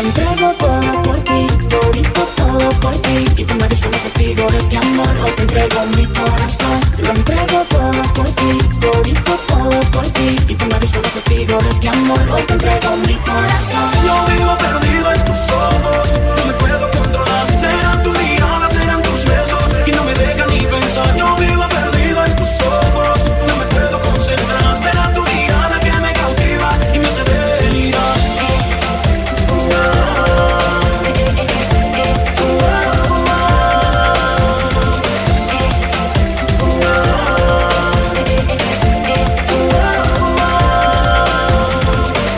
entrego todo por ti, todito todo por ti. Y tú me eres como testigo de este amor. Hoy te entrego mi corazón. Lo entrego todo por ti, todito todo por ti. Y tú me eres como testigo de este amor. Hoy te entrego mi corazón. Yo vivo perdido en tus ojos.